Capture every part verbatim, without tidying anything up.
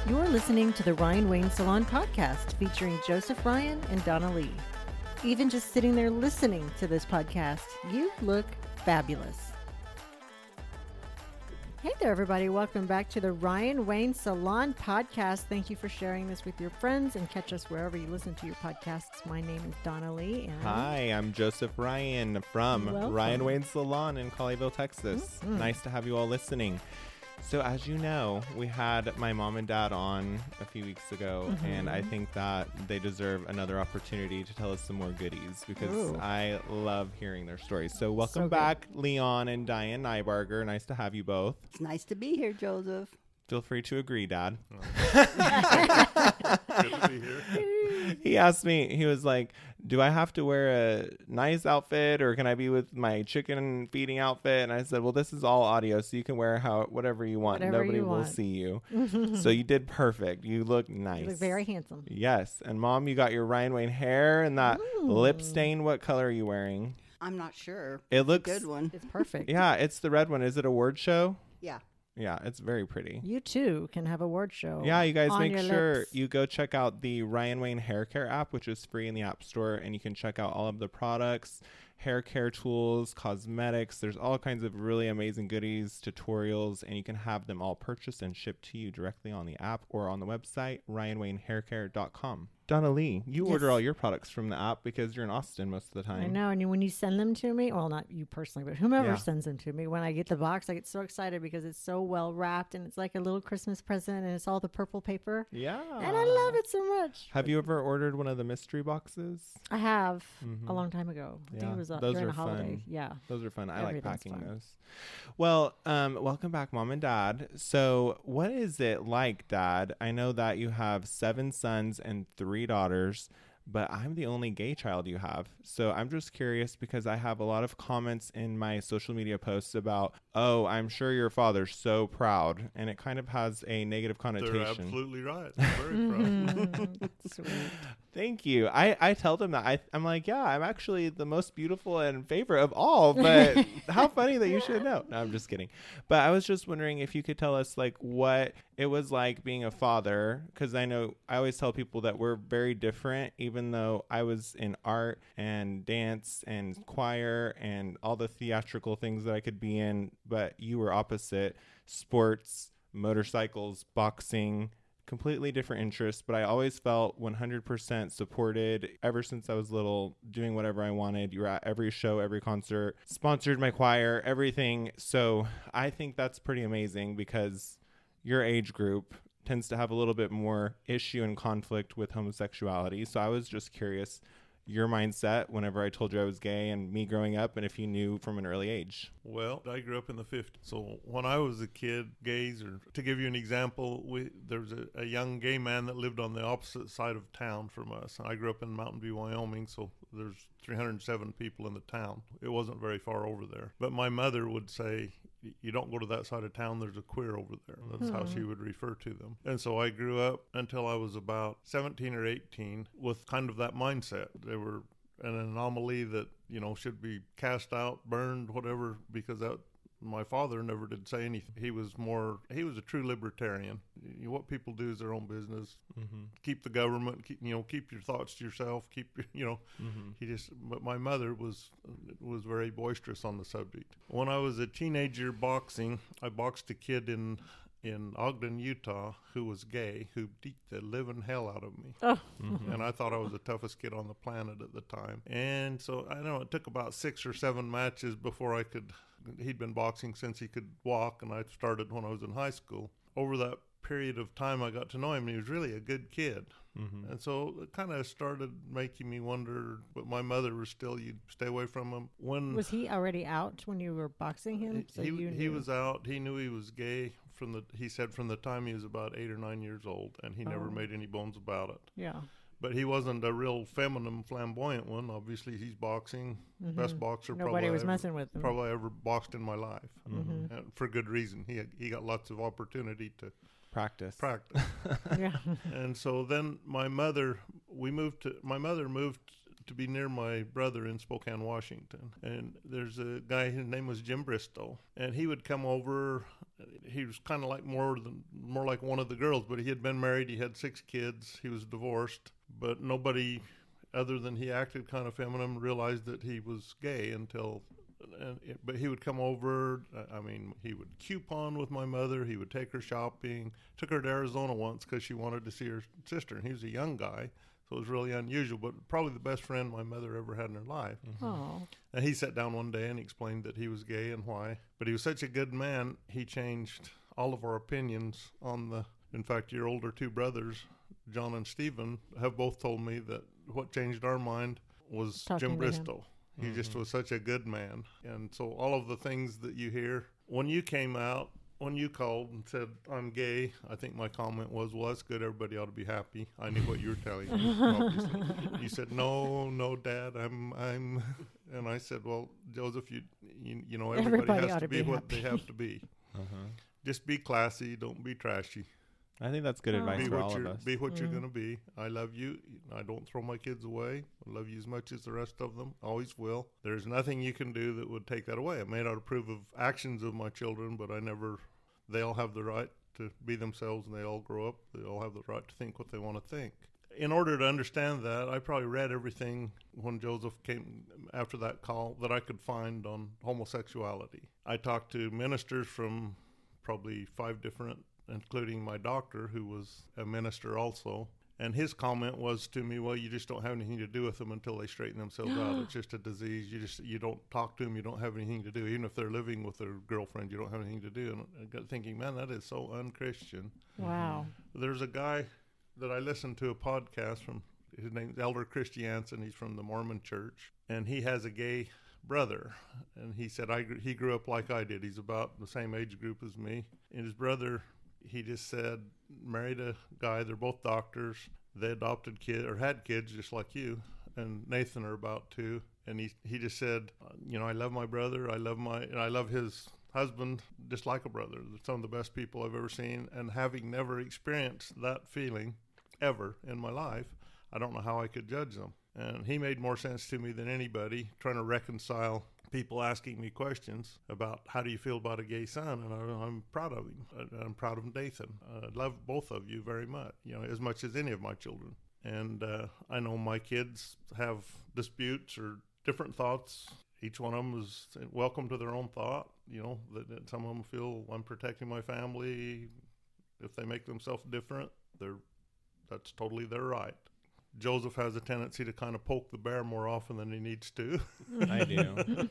You're listening to the Ryan Wayne Salon podcast featuring Joseph Ryan and Donna Lee. Even just sitting there listening to this podcast, you look fabulous. Hey there, everybody. Welcome back to the Ryan Wayne Salon podcast. Thank you for sharing this with your friends and catch us wherever you listen to your podcasts. My name is Donna Lee. And Hi, I'm Joseph Ryan from Welcome. Ryan Wayne Salon in Colleyville, Texas. Mm-hmm. Nice to have you all listening. So as you know, we had my mom and dad on a few weeks ago, Mm-hmm. and I think that they deserve another opportunity to tell us some more goodies because Ooh. I love hearing their stories. So welcome So good. back, Leon and Diane Nybarger. Nice to have you both. It's nice to be here, Joseph. Feel free to agree, Dad. Good to be here. He asked me, he was like, do I have to wear a nice outfit or can I be with my chicken feeding outfit? And I said, well, this is all audio, so you can wear how whatever you want. Whatever Nobody you will want. see you. So you did perfect. You look nice. you look very handsome. Yes. And Mom, you got your Ryan Wayne hair and that Ooh. lip stain. What color are you wearing? I'm not sure. It looks Good one. It's perfect. Yeah, it's the red one. Is it a word show? Yeah. Yeah, it's very pretty. You too can have a word show. Yeah, you guys on make your sure lips. you go check out the Ryan Wayne Hair Care app, which is free in the App Store, and you can check out all of the products, hair care tools, cosmetics. There's all kinds of really amazing goodies, tutorials, and you can have them all purchased and shipped to you directly on the app or on the website, ryan wayne hair care dot com. Donna Lee, you Yes. order all your products from the app because you're in Austin most of the time. I know, and you- when you send them to me, well, not you personally, but whomever Yeah. sends them to me, when I get the box, I get so excited because it's so well wrapped and it's like a little Christmas present and it's all the purple paper. Yeah. And I love it so much. Have you ever ordered one of the mystery boxes? I have Mhm. a long time ago. I think Yeah, it was uh, those during are a holiday. fun. Yeah. Those are fun. I like Everything's packing fun. those. Well, um, welcome back, Mom and Dad. So what is it like, Dad? I know that you have seven sons and three daughters, but I'm the only gay child you have. So I'm just curious because I have a lot of comments in my social media posts about, oh, I'm sure your father's so proud. And it kind of has a negative They're connotation. absolutely right. I'm very proud. Mm, sweet. Thank you. I, I tell them that. I, I'm like, yeah, I'm actually the most beautiful and favorite of all, but how funny that you should know. No, I'm just kidding. But I was just wondering if you could tell us like what it was like being a father, because I know I always tell people that we're very different, even though I was in art and dance and choir and all the theatrical things that I could be in, but you were opposite: sports, motorcycles, boxing, completely different interests, but I always felt one hundred percent supported ever since I was little, doing whatever I wanted. You were at every show, every concert, sponsored my choir, everything. So I think that's pretty amazing because your age group tends to have a little bit more issue and conflict with homosexuality. So I was just curious your mindset whenever I told you I was gay and me growing up, and if you knew from an early age. Well, I grew up in the fifties. So when I was a kid, gays, or to give you an example, we there was a, a young gay man that lived on the opposite side of town from us. I grew up in Mountain View, Wyoming, so there's three hundred seven people in the town. It wasn't very far over there. But my mother would say, you don't go to that side of town, there's a queer over there. That's how she would refer to them. And so I grew up until I was about seventeen or eighteen with kind of that mindset. They were an anomaly that, you know, should be cast out, burned, whatever, because that my father never did say anything. He was more, he was a true libertarian. You know, what people do is their own business. Mm-hmm. Keep the government, keep, you know, keep your thoughts to yourself. Keep, you know, Mm-hmm. he just, but my mother was was very boisterous on the subject. When I was a teenager boxing, I boxed a kid in in Ogden, Utah, who was gay, who beat the living hell out of me. Oh. Mm-hmm. And I thought I was the toughest kid on the planet at the time. And so I know it took about six or seven matches before I could, he'd been boxing since he could walk, and I started when I was in high school. Over that period of time, I got to know him, and he was really a good kid. Mm-hmm. And so it kind of started making me wonder, but my mother was still, you'd stay away from him. When Was he already out when you were boxing him? So he, you he knew. was out, he knew he was gay from the, he said from the time he was about eight or nine years old, and he never Oh. made any bones about it. Yeah. But he wasn't a real feminine, flamboyant one. Obviously, he's boxing, best boxer Nobody probably was I ever, messing with him. probably I ever boxed in my life, Mm-hmm. and for good reason. He had, he got lots of opportunity to Practice. practice. Yeah. And so then my mother, we moved to, my mother moved to be near my brother in Spokane, Washington. And there's a guy, his name was Jim Bristow. And he would come over. He was kind of like more than more like one of the girls, but he had been married. He had six kids. He was divorced. But nobody, other than he acted kind of feminine, realized that he was gay until... And it, but he would come over. I mean, he would coupon with my mother. He would take her shopping. Took her to Arizona once because she wanted to see her sister. And he was a young guy, so it was really unusual. But probably the best friend my mother ever had in her life. Oh. And he sat down one day and explained that he was gay and why. But he was such a good man. He changed all of our opinions on the. In fact, your older two brothers, John and Stephen, have both told me that what changed our mind was Talking Jim to him. Bristow. He mm-hmm. just was such a good man. And so all of the things that you hear, when you came out, when you called and said, I'm gay, I think my comment was, well, that's good. Everybody ought to be happy. I knew what you were telling me, obviously. You said, no, no, Dad, I'm, I'm, and I said, well, Joseph, you, you, you know, everybody, Everybody has ought to to be be what happy. they have to be. Uh-huh. Just be classy. Don't be trashy. I think that's good Oh. advice Be for what, all of you're, us. be what Mm. you're going to be. I love you. I don't throw my kids away. I love you as much as the rest of them. Always will. There's nothing you can do that would take that away. I may not approve of actions of my children, but I never, they all have the right to be themselves and they all grow up. They all have the right to think what they want to think. In order to understand that, I probably read everything when Joseph came after that call that I could find on homosexuality. I talked to ministers from probably five different, including my doctor, who was a minister also. And his comment was to me, well, you just don't have anything to do with them until they straighten themselves out. It's just a disease. You just you don't talk to them. You don't have anything to do. Even if they're living with their girlfriend, you don't have anything to do. And I got thinking, man, that is so unchristian. Wow. There's a guy that I listened to a podcast from, his name's Elder Christiansen. He's from the Mormon Church. And he has a gay brother. And he said I gr- he grew up like I did. He's about the same age group as me. And his brother... He just said, married a guy, they're both doctors, they adopted kids, or had kids just like you, and Nathan are about two, and he he just said, you know, I love my brother, I love my, and I love his husband just like a brother. They're some of the best people I've ever seen, and having never experienced that feeling ever in my life, I don't know how I could judge them. And he made more sense to me than anybody, trying to reconcile people asking me questions about how do you feel about a gay son, and I, I'm proud of him. I, I'm proud of Nathan. I love both of you very much, you know, as much as any of my children. And uh, I know my kids have disputes or different thoughts. Each one of them is welcome to their own thought. You know, that, that some of them feel I'm protecting my family. If they make themselves different, they're that's totally their right. Joseph has a tendency to kind of poke the bear more often than he needs to. I do.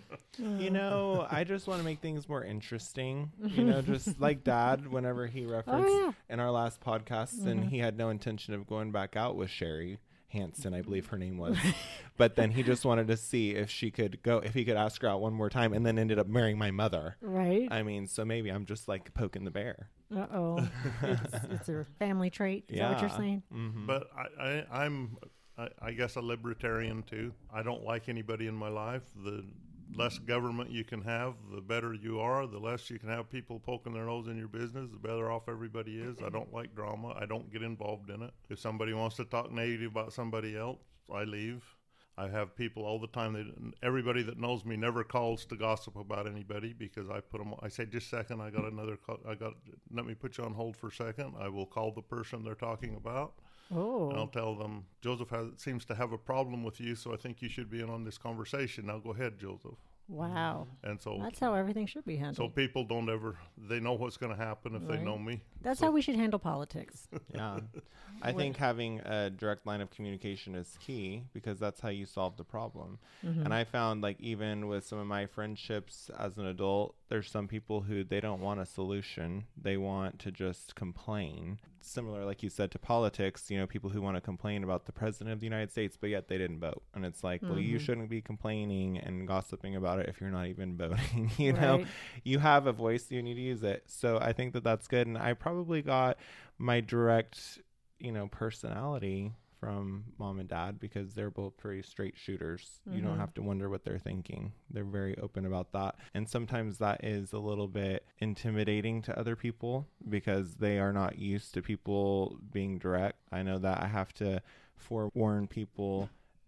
You know, I just want to make things more interesting. You know, just like Dad, whenever he referenced Oh, yeah. in our last podcast, Mm-hmm. and he had no intention of going back out with Sherry Hansen, I believe her name was. But then he just wanted to see if she could go, if he could ask her out one more time, and then ended up marrying my mother. Right. I mean, so maybe I'm just like poking the bear. Uh-oh. it's, it's a family trait. Is that what you're saying? Mm-hmm. But I, I, I'm, I, I guess, a libertarian too. I don't like anybody in my life. The less government you can have, the better you are. The less you can have people poking their nose in your business, the better off everybody is. I don't like drama. I don't get involved in it. If somebody wants to talk negative about somebody else, I leave. I have people all the time. They, everybody that knows me never calls to gossip about anybody because I put them. I say, just a second. I got another call. I got. Let me put you on hold for a second. I will call the person they're talking about. Oh. And I'll tell them, Joseph has, seems to have a problem with you, so I think you should be in on this conversation. Now go ahead, Joseph. Wow. And so That's how everything should be so handled. people don't ever. They know what's going to happen if Right. they know me. That's so- how we should handle politics. Yeah. I think having a direct line of communication is key because that's how you solve the problem. Mm-hmm. And I found like even with some of my friendships as an adult, there's some people who they don't want a solution. They want to just complain. Similar, like you said, to politics, you know, people who want to complain about the president of the United States, but yet they didn't vote. And it's like, well, you Mhm. shouldn't be complaining and gossiping about it if you're not even voting. You know, Right. you have a voice, you need to use it. So I think that that's good. And I probably got my direct, you know, personality from mom and dad because they're both pretty straight shooters. You don't Mhm. have to wonder what they're thinking. They're very open about that. And sometimes that is a little bit intimidating to other people because they are not used to people being direct. I know that I have to forewarn people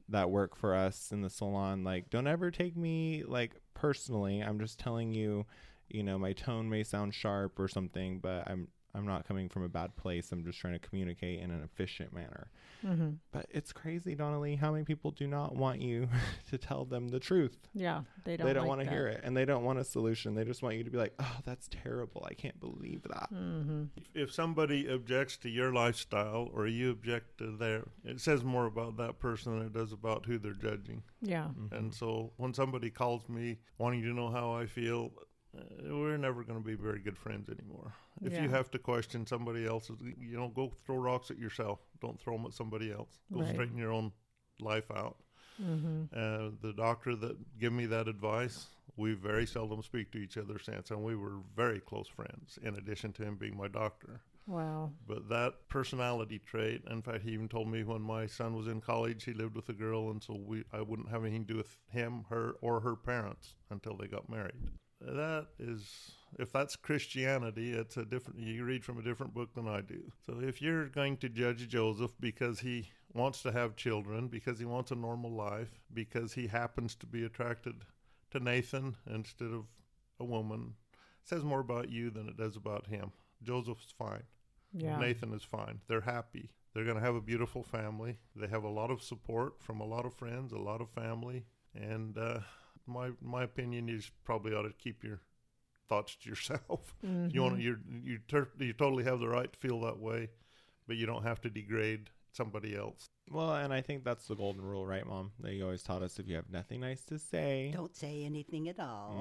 that work for us in the salon, like, don't ever take me like personally. I'm just telling you, you know, my tone may sound sharp or something, but I'm I'm not coming from a bad place. I'm just trying to communicate in an efficient manner. Mm-hmm. But it's crazy, Donnelly, how many people do not want you to tell them the truth. Yeah, they don't. They don't like want to that. hear it, and they don't want a solution. They just want you to be like, oh, that's terrible. I can't believe that. Mm-hmm. If somebody objects to your lifestyle or you object to their, it says more about that person than it does about who they're judging. Yeah. Mhm. And so when somebody calls me wanting to know how I feel, uh, we're never going to be very good friends anymore. If Yeah. you have to question somebody else's, you know, go throw rocks at yourself. Don't throw them at somebody else. Go Right. straighten your own life out. Mm-hmm. Uh, the doctor that gave me that advice, we very seldom speak to each other since, and we were very close friends, in addition to him being my doctor. Wow. But that personality trait, in fact, he even told me when my son was in college, he lived with a girl, and so we I wouldn't have anything to do with him, her, or her parents until they got married. That is, if that's Christianity, it's a different, you read from a different book than I do. So if you're going to judge Joseph because he wants to have children, because he wants a normal life, because he happens to be attracted to Nathan instead of a woman, it says more about you than it does about him. Joseph's fine. Yeah. Nathan is fine. They're happy. They're going to have a beautiful family. They have a lot of support from a lot of friends, a lot of family. And uh, my my opinion, you just probably ought to keep your thoughts to yourself. Mm-hmm. You want to, you you ter- you totally have the right to feel that way, but you don't have to degrade somebody else. Well, and I think that's the golden rule, right, Mom? That you always taught us, if you have nothing nice to say. Don't say anything at all.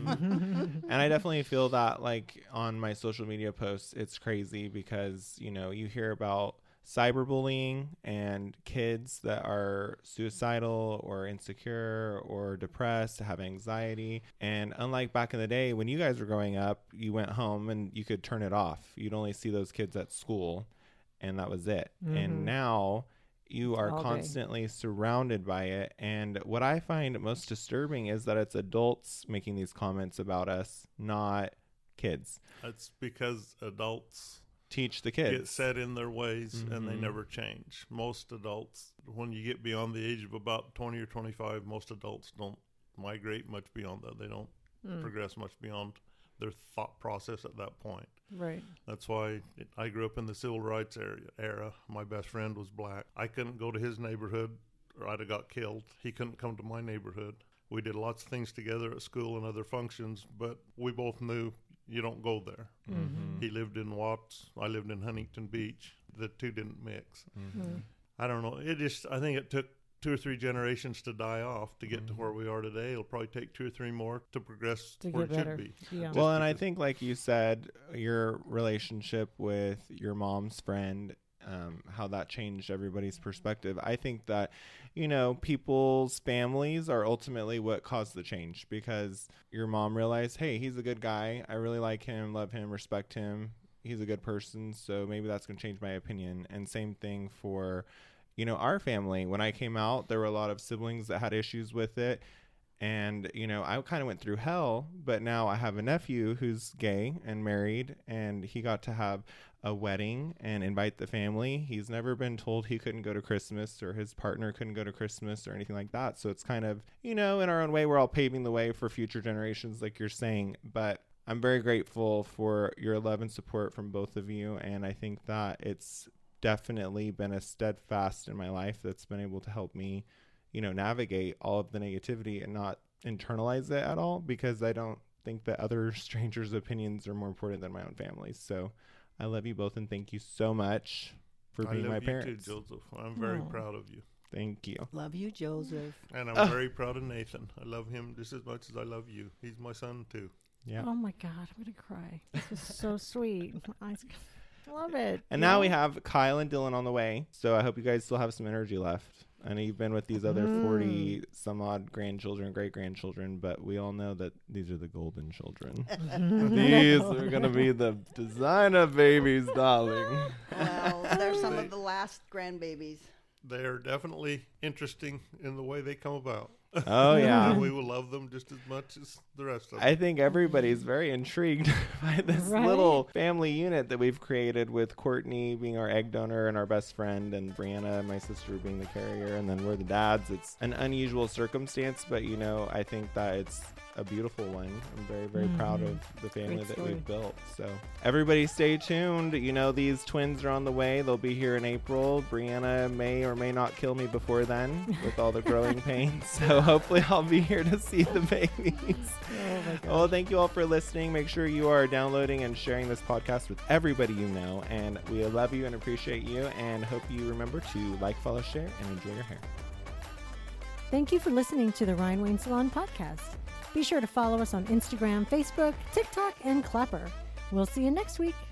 Mhm. And I definitely feel that, like, on my social media posts, it's crazy because, you know, you hear about cyberbullying and kids that are suicidal or insecure or depressed, have anxiety. And unlike back in the day when you guys were growing up, you went home and you could turn it off. You'd only see those kids at school, and that was it. Mhm. And now you are All day. constantly surrounded by it. And what I find most disturbing is that it's adults making these comments about us, not kids. That's because adults Teach the get kids. set in their ways and they Mhm. never change. Most adults, when you get beyond the age of about twenty or twenty-five, most adults don't migrate much beyond that. They don't Mm. progress much beyond their thought process at that point. Right. That's why it, I grew up in the civil rights area, era. My best friend was black. I couldn't go to his neighborhood or I'd have got killed. He couldn't come to my neighborhood. We did lots of things together at school and other functions, but we both knew you don't go there. Mhm. He lived in Watts. I lived in Huntington Beach. The two didn't mix. Mhm. Mm. I don't know. It just, I think it took two or three generations to die off to get to where we are today. It'll probably take two or three more to progress To where get it better. should be. Yeah. Well, and I because- think, like you said, your relationship with your mom's friend, um, how that changed everybody's perspective. I think that, you know, people's families are ultimately what caused the change, because your mom realized, hey, he's a good guy. I really like him, love him, respect him. He's a good person. So maybe that's going to change my opinion. And same thing for, you know, our family. When I came out, there were a lot of siblings that had issues with it. And, you know, I kind of went through hell, but now I have a nephew who's gay and married, and he got to have a wedding and invite the family. He's never been told he couldn't go to Christmas or his partner couldn't go to Christmas or anything like that. So it's kind of, you know, in our own way, we're all paving the way for future generations, like you're saying. But I'm very grateful for your love and support from both of you. And I think that it's definitely been a steadfast in my life that's been able to help me, you know, navigate all of the negativity and not internalize it at all, because I don't think that other strangers' opinions are more important than my own family's. So I love you both, and thank you so much for I being love my you parents. too, Joseph. I'm very Aw. proud of you. Thank you. Love you, Joseph. And I'm very proud of Nathan. I love him just as much as I love you. He's my son too. Yeah. Oh my God, I'm gonna cry. This is so sweet. I love it. And you now know? we have Kyle and Dylan on the way. So I hope you guys still have some energy left. I know you've been with these other Mm. forty some odd grandchildren, great grandchildren, but we all know that these are the golden children. These are going to be the designer babies, darling. Well, they're some of the last grandbabies. They are definitely interesting in the way they come about. Oh, yeah. And we will love them just as much as the rest of them. I think everybody's very intrigued by this Right? little family unit that we've created with Courtney being our egg donor and our best friend, and Brianna, my sister, being the carrier, and then we're the dads. It's an unusual circumstance, but, you know, I think that it's a beautiful one. I'm very, very proud of the family Great that story. we've built. So everybody stay tuned. You know, these twins are on the way. They'll be here in April. Brianna may or may not kill me before then with all the growing pains. So hopefully I'll be here to see the babies. Oh my God. Well, thank you all for listening. Make sure you are downloading and sharing this podcast with everybody you know. And we love you and appreciate you, and hope you remember to like, follow, share, and enjoy your hair. Thank you for listening to the Ryan Wayne Salon podcast. Be sure to follow us on Instagram, Facebook, TikTok, and Clapper. We'll see you next week.